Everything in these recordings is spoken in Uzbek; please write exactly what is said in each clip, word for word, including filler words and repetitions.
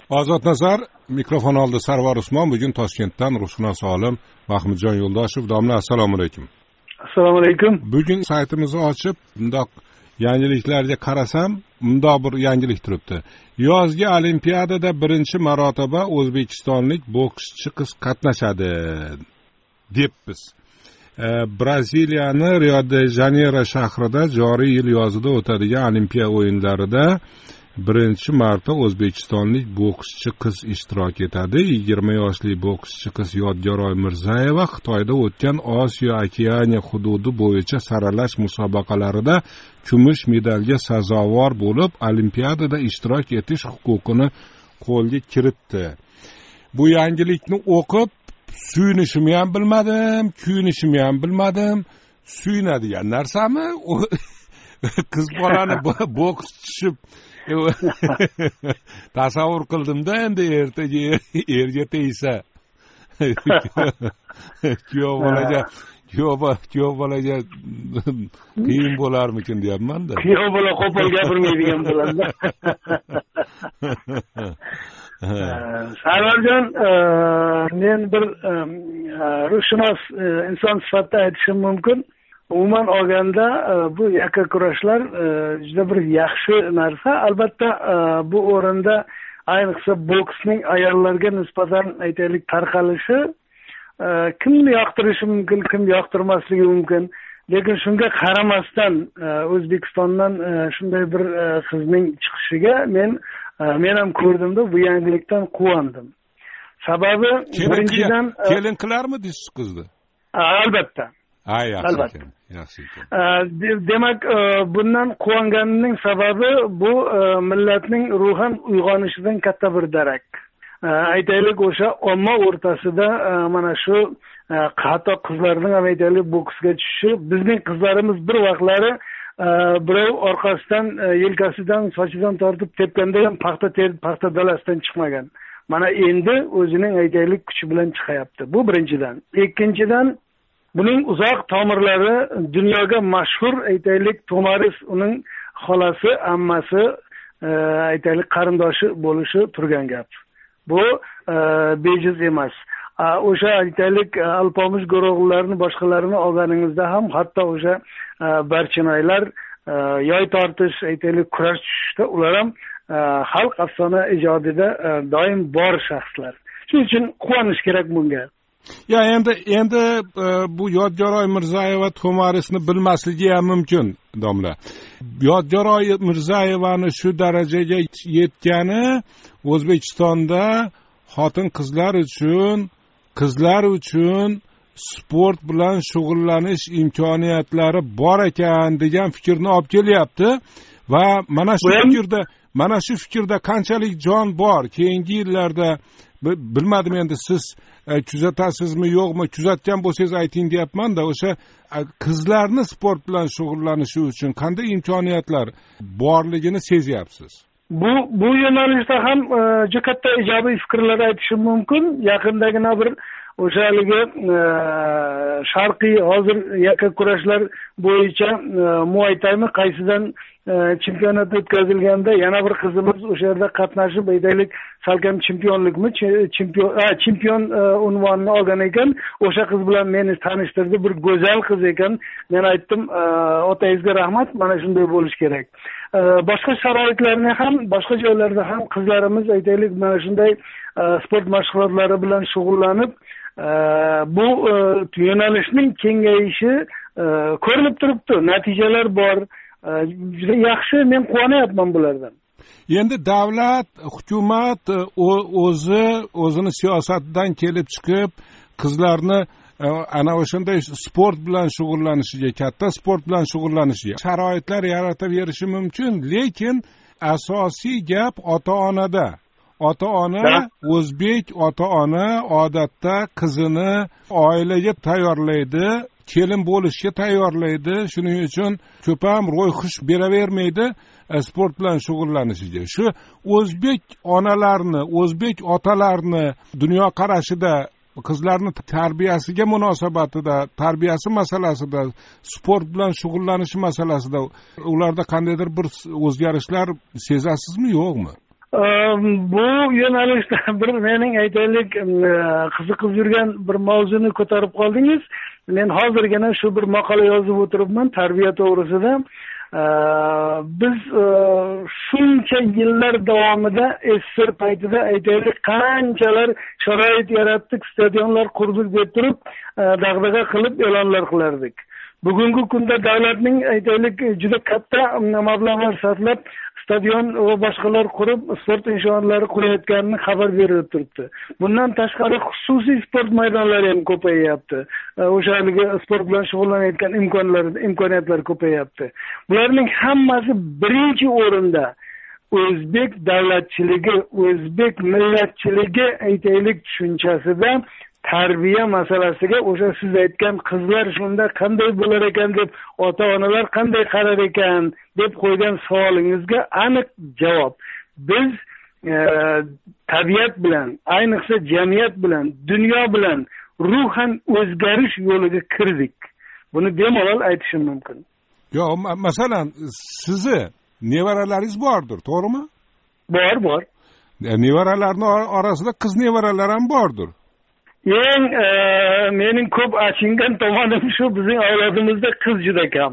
Ozod Nazar, mikrofon oldi Sarvar Usmon. Bugun Toshkentdan ruhshunos olim Mahmudjon Yo'ldoshev. Domla, assalomu alaykum. Assalomu alaykum. Bugun saytimizni ochib, bundoq yangiliklarga qarasam, bundoq bir yangilik turibdi. Yozgi Olimpiadada birinchi marotaba o'zbekistonlik bokschi qiz qatnashadi debmiz. E, Braziliyani Rio-de-Janeyro shahrida joriy yil yozida o'tadigan Olimpiya o'yinlarida birinchi marta o'zbekistonlik bokschi qiz ishtirok etadi. yigirma yoshli bokschi qiz Yodgoroy Mirzayeva Xitoyda o'tgan Osiyo Okeaniya hududi bo'yicha saralash musobaqalarida kumush medalga sazovor bo'lib, Olimpiadada ishtirok etish huquqini qo'lga kiritdi. Bu yangilikni o'qib, suyunishimni ham bilmadim, kuyunishimni ham bilmadim. Suyunadigan narsami? Qiz bolani boks tushib tasavvur qildimda, endi ertaga erga tegsa kuyov bolaga kuyov bolaga qiyin bo'larmikin deyapman-da. Kuyov bola qo'pol gapirmaydigan bo'ladi. Sarvarjon, men bir ruhshunos inson sifatida aytishim mumkin. Umuman olganda bu yakka kurashlar juda bir yaxshi narsa. Albatta bu o'rinda ayniqsa boksning ayollarga nisbatan aytaylik tarqalishi kimni yoqtirishi mumkin, kim yoqtirmasligi mumkin. Lekin shunga qaramasdan O'zbekistondan shunday bir qizning chiqishiga men men ham ko'rdimda, bu yangilikdan quvondim. Sababi birinchidan kelin qilarmi deysiz qizni? Albatta. Ha, yaxshi. Albatta. Yaxshi. Demak, bundan quvonganimning sababi bu millatning ruhan uyg'onishidan katta bir darak. Aytaylik, o'sha omma o'rtasida mana shu hatto qizlarning ham aytaylik boksga tushishi, bizning qizlarimiz bir vaqtlari birov orqasidan yelkasidan sochidan tortib tepganda ham paxta ter paxta dalasidan chiqmagan. Mana endi o'zining aytaylik kuchi bilan chiqyapti. Bu birinchidan. Ikkinchidan, buning uzoq tomirlari dunyoga mashhur aytaylik Tomaris, uning xolasi, ammasi, aytaylik qarindoshi bo'lishi turgan gap. Bu bejiz emas. O'sha aytaylik alpomish guruhlarni boshqalarini olganingizda ham hatto o'sha barchinoylar yoy tortish, aytaylik kurash tushishda ular ham xalq afsona ijodida doim bor shaxslar. Shuning uchun quvonish kerak bunga. Ya endi endi bu Yodgoroy Mirzayeva Tomarisni bilmasligi ham mumkin, domla. Yodgoroy Mirzayevani shu darajaga yetgani O'zbekistonda xotin qizlar uchun, qizlar uchun sport bilan shug'ullanish imkoniyatlari bor ekan degan fikrni olib kelyapti va mana shu fikrda mana shu fikrda qanchalik jon bor, keyingi yillarda bilmadim, endi siz kuzatasizmi yo'qmi, kuzatgan bo'lsangiz ayting deyapman-da, o'sha qizlarni sport bilan shug'ullanishi uchun qanday imkoniyatlar borligini sezyapsiz? Bu bu yo'nalishda ham juda katta ijobiy fikrlar aytishim mumkin. Yaqindagina bir o'sha haligi sharqiy hozir yakka kurashlar bo'yicha Muay Thay'mi qaysidan chempionat o'tkazilganda yana bir qizimiz o'sha yerda qatnashib, aytaylik salkam chempionlikmi, chempion chempion unvonini olgan ekan. O'sha qiz bilan meni tanishtirdi, bir go'zal qiz ekan. Men aytdim, otangizga rahmat, mana shunday bo'lish kerak. Boshqa sharoitlarni ham, boshqa joylarda ham qizlarimiz aytaylik mana shunday sport mashg'ulotlari bilan shug'ullanib, bu yo'nalishning kengayishi ko'rinib turibdi. Natijalar bor. Juda yaxshi, men quvonyapman bulardan. Endi davlat, hukumat o'zi o'zini siyosatidan kelib chiqib, qizlarni ana o'shanday sport bilan shug'ullanishiga, katta sport bilan shug'ullanishiga sharoitlar yarataverishi mumkin, lekin asosiy gap ota-onada. Ota-ona, o'zbek ota-ona odatda qizini oilaga tayyorlaydi, kelin bo'lishga tayyorlaydi. Shuning uchun ko'p ham ro'yxush beravermaydi sport bilan shug'ullanishiga. Shu o'zbek onalarni, o'zbek otalarni dunyo qarashida, qizlarni tarbiyasiga munosabatida, tarbiyasi masalasida, sport bilan shug'ullanishi masalasida ularda qandaydir bir o'zgarishlar sezasizmi, yo'qmi? bu yo'nalishda bir mening aytaylik qiziqib yurgan bir mavzuni ko'tarib qoldingiz. Men hozirgina shu bir maqola yozib o'tiribman tarbiya to'g'risida. Biz shuncha yillar davomida SSR paytida aytaylik qanchalar sharoit yaratdik, stadionlar qurdik deb turib dag'dag'a qilib e'lonlar qilardik. Bugungi kunda davlatning aytaylik juda katta mablag'lar sarflab stadion va boshqalar qurib sport inshootlari qurayotganini xabar berib turibdi. Bundan tashqari xususiy sport maydonlari ham ko'payyapti. O'sha haligi sport bilan shug'ullanayotgan imkonlar, imkoniyatlar ko'payyapti. Bularning hammasi birinchi o'rinda o'zbek davlatchiligi, o'zbek millatchiligi aytaylik tushunchasida tarbiya masalasiga, o'sha siz aytgan qizlar shunda qanday bo'lar ekan deb, ota-onalar qanday qarar ekan deb qo'ygan savolingizga aniq javob. Biz e, tabiat bilan, ayniqsa jamiyat bilan, dunyo bilan ruhan o'zgarish yo'liga kirdik. Buni bemalol aytishim mumkin. Yo, masalan, sizni nevaralaringiz bordir, to'g'rimi? Bor, bor. E, nevaralarning orasida qiz nevaralar ham bordir. Eng e, mening ko'p achingan tomonim shu, bizning avlodimizda qiz juda kam.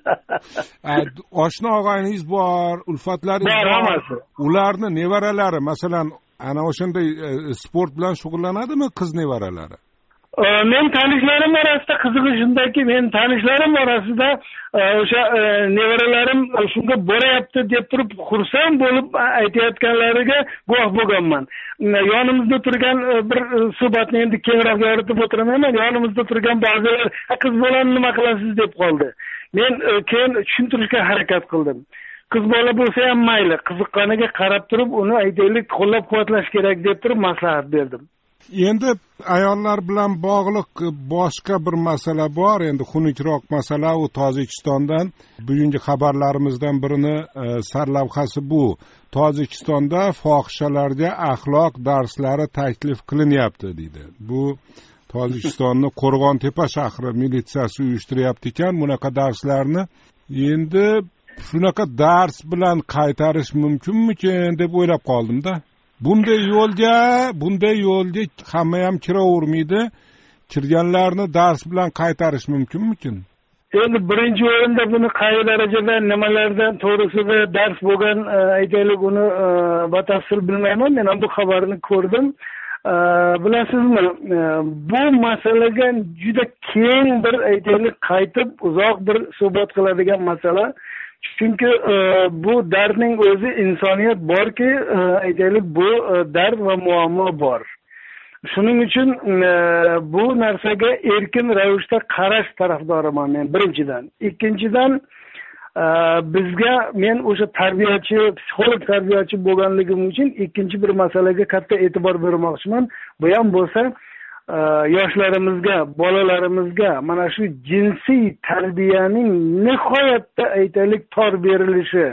Oshna og'ayningiz bor, ulfatlaringiz bor. Hammasi. Ularni nevaralari, masalan, ana o'shanday e, sport bilan shug'ullanadimi qiz nevaralari? E, men tanishlarim orasida qizig'i shundaki, men tanishlarim orasida o'sha e, nevaralarim shunga boryapti deb turib xursand bo'lib aytayotganlariga guvoh bo'lganman. Yonimizda turgan bir suhbatni endi kengroq yoritib o'tiraman. Yonimizda turgan ba'zilar qiz bolani nima qilasiz deb qoldi. Men keyin tushuntirishga harakat qildim. Qiz bola bo'lsa ham mayli, qiziqqaniga qarab turib uni aytaylik qo'llab-quvvatlash kerak deb turib maslahat berdim. Endi ayollar bilan bog'liq boshqa bir masala bor, endi xunukroq masala, u Tojikistondan bugungi xabarlarimizdan birini e, sarlavhasi bu. Tojikistonda fohishalarga axloq darslari taklif qilinyapti deydi. Bu Tojikistonning Qo'rg'ontepa shahri militsiyasi uyushtiryapti ekan bunaqa darslarni. Endi shunaqa dars bilan qaytarish mumkinmikin deb o'ylab qoldim-da. Bunday yo'lga, bunday yo'lga hamma ham kiravermaydi. Kirganlarni dars bilan qaytarish mumkinmikin? Endi birinchi o'rinda buni qay darajada, nimalardan to'g'risida dars bo'lgan, aytaylik, uni batafsil bilmayman. Men ham bu xabarni ko'rdim. Bilasizmi, bu masalaga juda keng bir aytaylik qaytib uzoq bir suhbat qiladigan masala. Chunki e, bu dardning o'zi insoniyat borki, e, aytaylik, bu e, dard va muammo bor. Shuning uchun e, bu narsaga erkin ravishda qarash tarafdoriman men birinchidan. Ikkinchidan, e, bizga, men o'sha tarbiyachi, psixolog tarbiyachi bo'lganligim uchun ikkinchi bir masalaga katta e'tibor bermoqchiman. Bu ham bo'lsa, yoshlarimizga, bolalarimizga mana shu jinsiy tarbiyaning nihoyatda aytaylik tor berilishi,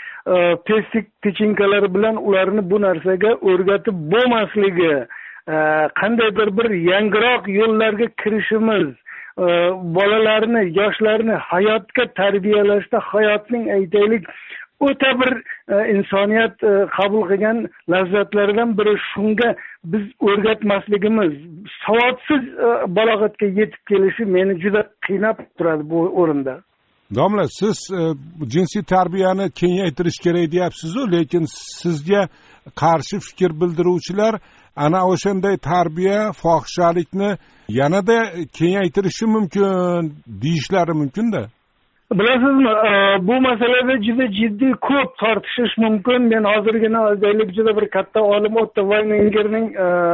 pestik pechinkalar bilan ularni bu narsaga o'rgatib bo'lmasligi, qandaydir bir yangiroq yo'llarga kirishimiz, bolalarni, yoshlarni hayotga tarbiyalashda hayotning aytaylik o'ta bir insoniyat qabul qilgan lazzatlaridan biri shunga biz o'rgatmasligimiz, savodsiz balog'atga yetib kelishi meni juda qiynab turadi bu o'rinda. Domla, siz e, jinsiy tarbiyani kengaytirish kerak deyapsiz-ku, lekin sizga qarshi fikr bildiruvchilar ana o'shanday tarbiya, fohishalikni yanada kengaytirishi mumkin deyishlari mumkin-da. Bilasizmi, bu masalada juda jiddiy ko'p tortishish mumkin. Men hozirgina aytaylik juda bir katta olim Otto Weiningerning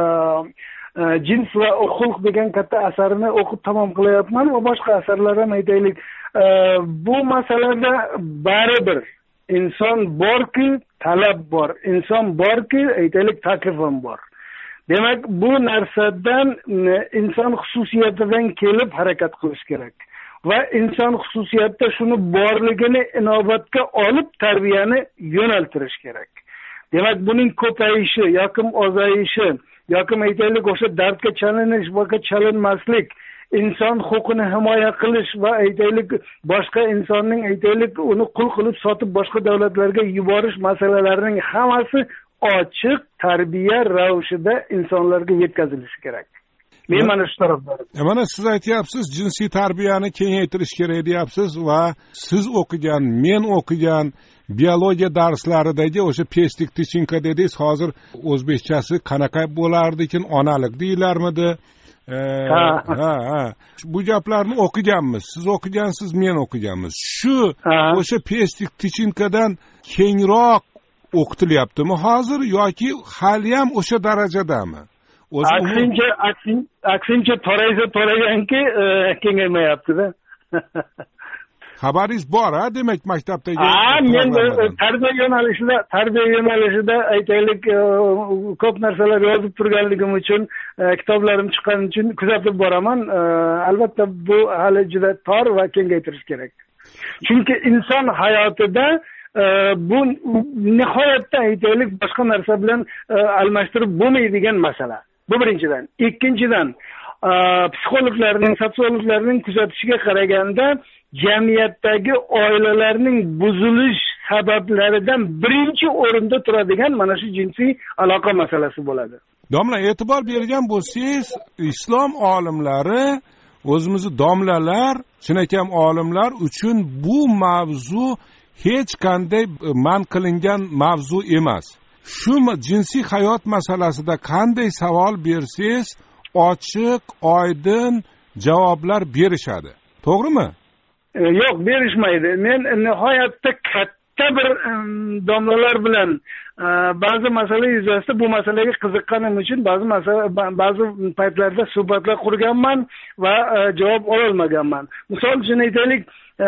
Jins va xulq degan katta asarini o'qib tamom qilyapman va boshqa asarlar ham aytaylik. Bu masalada baribir inson borki, talab bor, inson borki, aytaylik taklif ham bor. Demak, bu narsadan inson xususiyatidan kelib harakat qilish kerak. Va inson xususiyatda shuni borligini inobatga olib tarbiyani yo'naltirish kerak. Demak, buning ko'payishi yoki ozayishi yoki aytaylik o'sha dardga chalinish va chalinmaslik, inson huquqini himoya qilish va aytaylik boshqa insonning aytaylik uni qul qilib sotib boshqa davlatlarga yuborish masalalarining hammasi ochiq tarbiya ravishida insonlarga yetkazilishi kerak. Men mana shu tarafdaman. Mana siz aytyapsiz, jinsiy tarbiyani kengaytirish kerak deyapsiz va siz o'qigan, men o'qigan biologiya darslaridagi o'sha pestik tichinka dedingiz, hozir o'zbekchasi qanaqa bo'lardi ekan, onalik deyilarmidi? Ha, ha, ha. Bu gaplarni o'qiganmiz. Siz o'qigansiz, men o'qiganmiz. Shu o'sha pestik tichinkadan kengroq o'qitilyaptimi hozir yoki hali ham o'sha darajadami? Aksincha, aksincha toraysa toraganki, kengaymayapti-da. Xabaringiz bor-a, demak maktabdagi? Ha, men tarbiya yo'nalishida, tarbiya yo'nalishida aytaylik, ko'p narsalar yozib turganligim uchun, kitoblarim chiqqani uchun kuzatib boraman. Albatta bu hali juda tor va kengaytirish kerak. Chunki inson hayotida bu nihoyatda aytaylik boshqa narsa bilan almashtirib bo'lmaydigan masala. Bu birinchidan. Ikkinchidan, psixologlarning, sotsiologlarning kuzatishiga qaraganda jamiyatdagi oilalarning buzilish sabablaridan birinchi o'rinda turadigan mana shu jinsiy aloqa masalasi bo'ladi. Domla, e'tibor bergan bo'lsangiz, islom olimlari, o'zimizni domlalar, chinakam olimlar uchun bu mavzu hech qanday man qilingan mavzu emas. Shu jinsiy hayot masalasida qanday savol bersangiz, ochiq, oydin javoblar berishadi. To'g'rimi? Yo'q, berishmaydi. Men nihoyatda katta bir domlalar bilan ba'zi masala yuzasidan bu masalaga qiziqqanim uchun ba'zi masala ba'zi paytlarda suhbatlar qurganman va javob ololmaganman. Misol uchun aytaylik,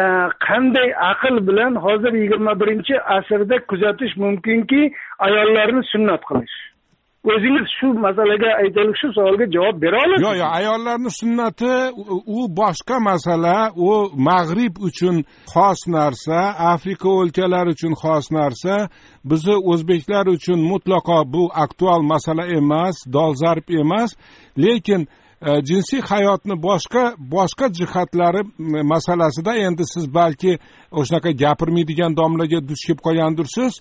qanday aql bilan hozir yigirma birinchi asrda kuzatish mumkinki ayollarni sunnat qilish? O'zingiz shu masalaga aytaylik, shu savolga javob bera olasiz? Yo'q, yo'q, ayollarning sunnati u boshqa masala, u Mag'rib uchun xos narsa, Afrika o'lkalari uchun xos narsa. Bizni o'zbeklar uchun mutlaqo bu aktual masala emas, dolzarb emas, lekin jinsiy hayotni boshqa boshqa jihatlari masalasida endi siz balki o'shanaqa gapirmaydigan domlaga duch kelib qolgandirsiz.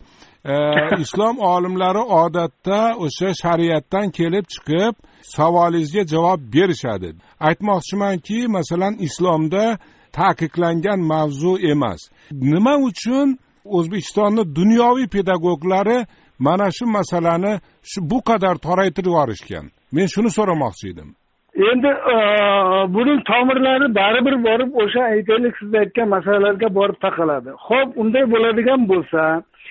Islom olimlari odatda o'sha shariatdan kelib chiqib savolingizga javob berishadi. Aytmoqchimanki, masalan, islomda taqiqlangan mavzu emas. Nima uchun O'zbekistonning dunyoviy pedagoglari mana shu masalani shu bu qadar toraytirib yorishgan? Men shuni so'ramoqchi edim. Endi buning tomirlari baribir borib o'sha aytaylik siz aytgan masalalarga borib taqaladi. Xo'p, unday bo'ladigan bo'lsa,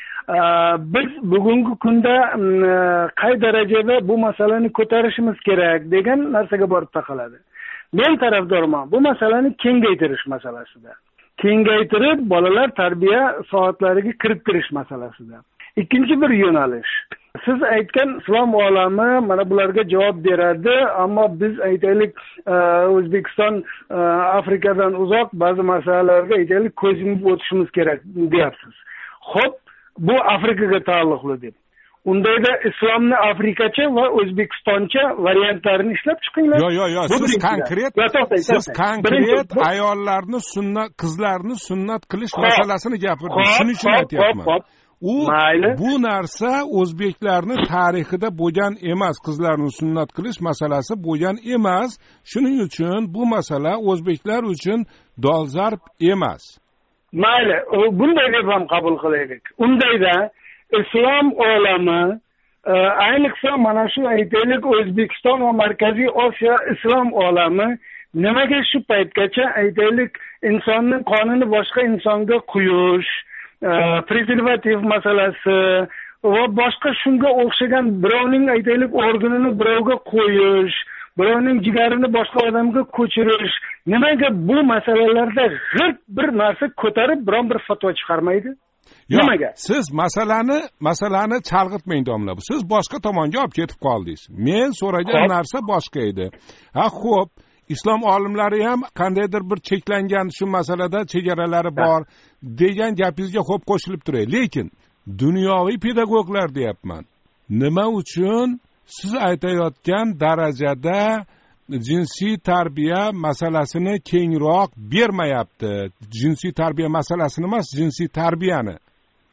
biz bugungi kunda qay darajada bu masalani ko'tarishimiz kerak degan narsaga borib taqaladi. Men tarafdorman bu masalani kengaytirish masalasida. Kengaytirib bolalar tarbiya soatlariga kiritirish masalasida. Ikkinchi bir yo'nalish. Siz aytgan islom olami mana bularga javob beradi, ammo biz aytaylik O'zbekiston Afrikadan uzoq ba'zi masalalarga aytaylik ko'z yumib o'tishimiz kerak deyapsiz. Xo'p, bu Afrikaga taalluqli deb. Undayda islomni afrikacha va o'zbekistoncha variantlarini ishlab chiqinglar. Yo'q, yo'q, yo'q, siz konkret, siz konkret ayollarni sunnat, qizlarni sunnat qilish masalasini gapirdingiz. Shuning uchun aytyapman. U bu narsa o'zbeklarni tarixida bo'lgan emas, qizlarni sunnat qilish masalasi bo'lgan emas. Shuning uchun bu masala o'zbeklar uchun dolzarb emas. Mayli, bunday deb ham qabul qilaylik. Undayda islom olami, ayniqsa mana shu aytaylik O'zbekiston va Markaziy Osiyo islom olami nimaga shu paytgacha aytaylik insonning qonini boshqa insonga quyish, prezervativ masalasi va boshqa shunga o'xshagan birovning aytaylik organini birovga qo'yish, birovning jigarini boshqa odamga ko'chirish, nimaga bu masalalarda g'irt bir narsa ko'tarib biron bir fatvo chiqarmaydi? Nimaga? Siz masalani masalani chalg'itmang domla. Siz boshqa tomonga olib ketib qoldingiz. Men so'ragan narsa boshqa edi. Ha, xo'p, islom olimlari ham qandaydir bir cheklangan shu masalada chegaralari bor degan gapingizga xo'p qo'shilib turay. Lekin dunyoviy pedagoglar deyapman. Nima uchun siz aytayotgan darajada jinsiy tarbiya masalasini kengroq bermayapti? Jinsiy tarbiya masalasini emas, jinsiy tarbiyani.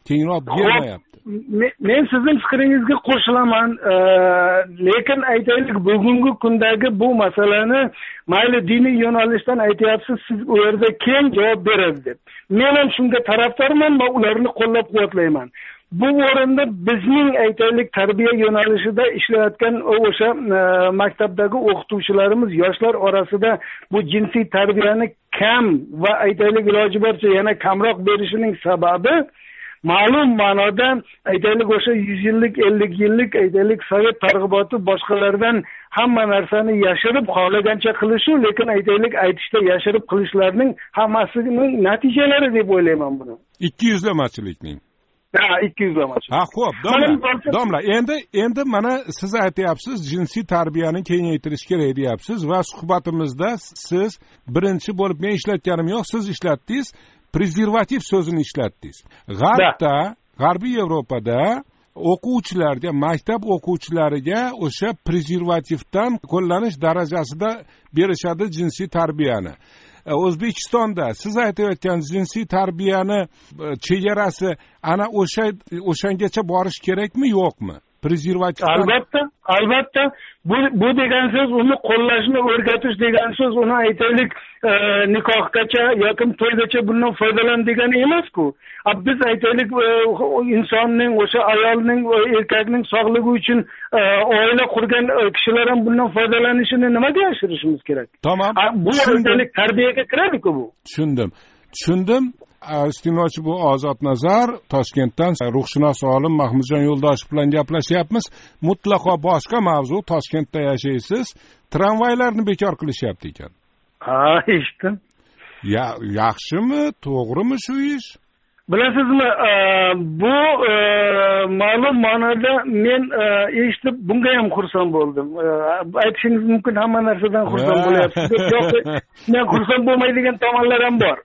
kengroq bermayapti. Men sizning fikringizga qo'shilaman, lekin aytaylik, bugungi kundagi bu masalani mayli diniy yo'nalishdan aytyapsiz, siz u yerda keng javob berasiz deb. Men ham shunga tarafdorman va ularni qo'llab-quvvatlayman. Bu o'rinda bizning aytaylik tarbiya yo'nalishida ishlayotgan o'sha maktabdagi o'qituvchilarimiz yoshlar orasida bu jinsiy tarbiyani kam va aytaylik iloji boricha yana kamroq berishining sababi ma'lum ma'noda aytaylik o'sha yuz yillik ellik yillik aytaylik sovet targ'iboti boshqalardan hamma narsani yashirib xohlagancha qilishu, lekin aytaylik aytishda yashirib qilishlarning hammasining natijalari deb o'ylayman buni. ikki yuzlamachilikning. Ha, ikki yuzlamachi. Ha, xo'p, domla. Domla, endi endi mana siz aytyapsiz, jinsiy tarbiyani kengaytirish kerak deyapsiz va suhbatimizda siz birinchi bo'lib men ishlatganim yo'q, siz ishlatdingiz. Prezervativ so'zini ishlatdingiz. G'arbda, G'arbiy Yevropada o'quvchilarga, maktab o'quvchilariga o'sha prezervativdan qo'llanish darajasida berishadi jinsiy tarbiyani. O'zbekistonda siz aytayotgan jinsiy tarbiyani chegarasi ana o'sha o'shangacha borish kerakmi, yo'qmi? Prezervativ. Albatta, albatta. Bu bu degan so'z uni qo'llashni o'rgatish degan so'z, uni aytaylik nikohgacha yoki to'ygacha bundan foydalan degani emas-ku. Biz aytaylik insonning, o'sha ayolning, erkakning sog'ligi uchun oila qurgan kishilar ham bundan foydalanishini nimaga yashirishimiz kerak? Tamam. Bu aytaylik tarbiyaga kiradi-ku bu. Tushundim. Tushundim. Iste'molchi bu Ozod Nazar, Toshkentdan ruhshunos olim Mahmudjon Yo'ldoshev bilan gaplashyapmiz. Mutlaqo boshqa mavzu. Toshkentda yashaysiz, tramvaylarni bekor qilishyapti ekan. Ha, eshitdim. Ya, yaxshimi, to'g'rimi shu ish? Bilasizmi, bu ma'lum ma'noda men eshitib bunga ham xursand bo'ldim. Aytishingiz mumkin hamma narsadan xursand bo'lyapsiz. Yo'q, men xursand bo'lmaydigan tomonlar ham bor.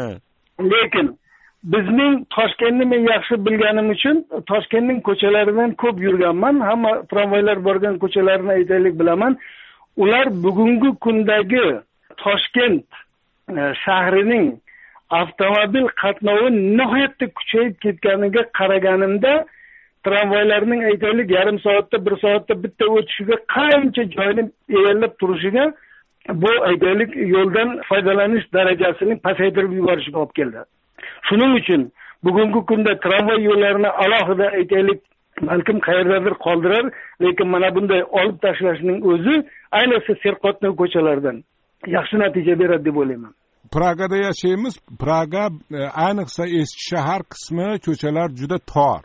Lekin bizning Toshkentni men yaxshi bilganim uchun Toshkentning ko'chalaridan ko'p yurganman. Hamma tramvaylar borgan ko'chalarni aytaylik bilaman. Ular bugungi kundagi Toshkent shahrining avtomobil qatnovi nihoyatda kuchayib ketganiga qaraganimda, tramvaylarning aytaylik yarim soatda, bir soatda bitta o'tishiga qancha joyni egallab turishiga bu aytaylik yo'ldan foydalanish darajasining pasaytirib yuborishiga olib keldi. Shuning uchun bugungi kunda tramvay yo'llarini alohida aytaylik balkim qayerdadir qoldirar, lekin mana bunday olib tashlashning o'zi ayniqsa serqatnov ko'chalardan yaxshi natija beradi deb o'ylayman. Pragada yashaymiz. Praga ayniqsa eski shahar qismi ko'chalar juda tor.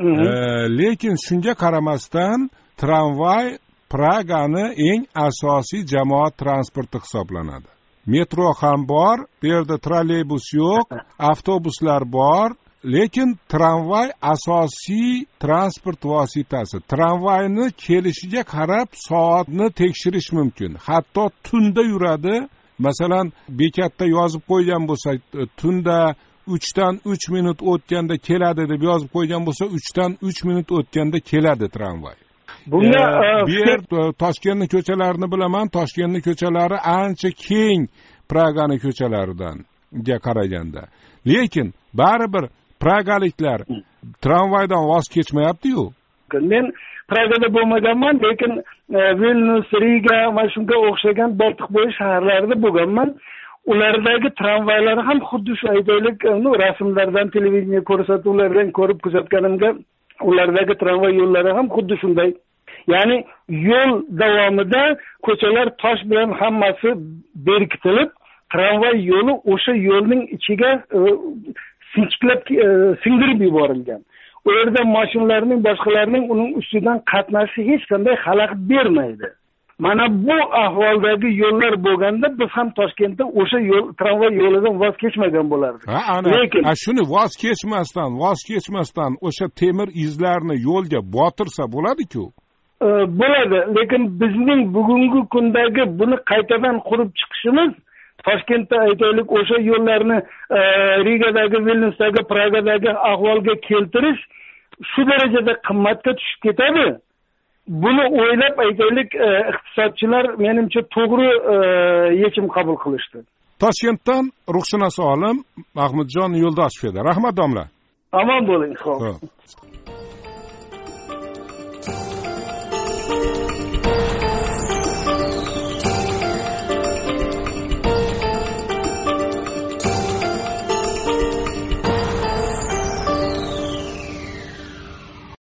Lekin shunga qaramasdan tramvay Pragani eng asosiy jamoat transporti hisoblanadi. Metro ham bor, bu yerda trolleybus yo'q, avtobuslar bor, lekin tramvay asosiy transport vositasi. Tramvayni kelishiga qarab soatni tekshirish mumkin. Hatto tunda yuradi. Masalan, bekatda yozib qo'ygan bo'lsa, tunda uchdan uch minut o'tganda keladi deb yozib qo'ygan bo'lsa, uchdan uch minut o'tganda keladi tramvay. Bunga bu yer Toshkentning ko'chalarini bilaman. Toshkentning ko'chalari ancha keng Pragani ko'chalaridan qaraganda. Lekin baribir pragaliklar tramvaydan voz kechmayapti-yu. Men Pragada bo'lmaganman, lekin Vilnius, Riga va shunga o'xshagan Boltiqbo'yi shaharlarida bo'lganman. Ulardagi tramvaylar ham xuddi shu aytaylik, rasmlardan, televideniya ko'rsatuvlardan ko'rib kuzatganimda, ulardagi tramvay yo'llari ham xuddi shunday. Ya'ni yo'l davomida ko'chalar tosh bilan hammasi berkitilib, tramvay yo'li o'sha yo'lning ichiga sinchiklab singdirib yuborilgan. U yerda mashinalarning, boshqalarning uning ustidan qatnashi hech qanday xalaqit bermaydi. Mana bu ahvoldagi yo'llar bo'lganda biz ham Toshkentda o'sha yo'l tramvay yo'lidan voz kechmagan bo'lardik. Ha, ana. Lekin shuni voz kechmasdan, voz kechmasdan o'sha temir izlarni yo'lga botirsa bo'ladi-ku. Bo'ladi, lekin bizning bugungi kundagi buni qaytadan qurib chiqishimiz, Toshkentda aytaylik o'sha yo'llarni Rigadagi, Vilniusdagi, Pragadagi ahvolga keltirish shu darajada qimmatga tushib ketadi. Buni o'ylab aytaylik iqtisodchilar menimcha to'g'ri yechim qabul qilishdi. Toshkentdan ruhshunos olim Mahmudjon Yo'ldoshev edi. Rahmat domla. omon bo'ling. Xo'p.